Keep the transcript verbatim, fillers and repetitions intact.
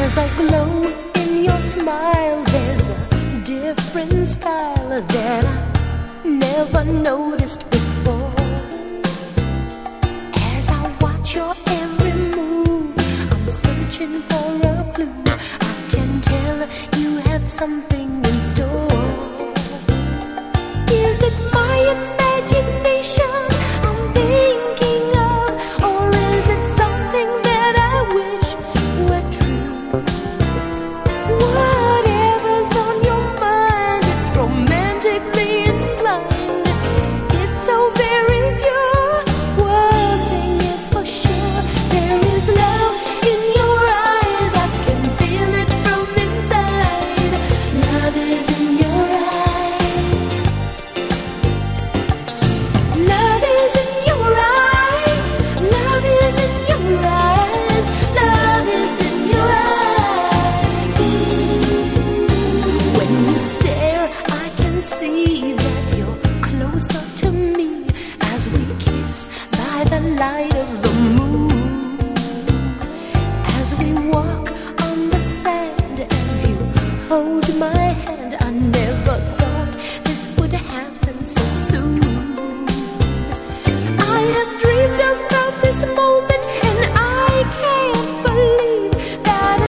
a glow in your smile. There's a different style that I never noticed before. As I watch your every move, I'm searching for a clue. I can tell you have something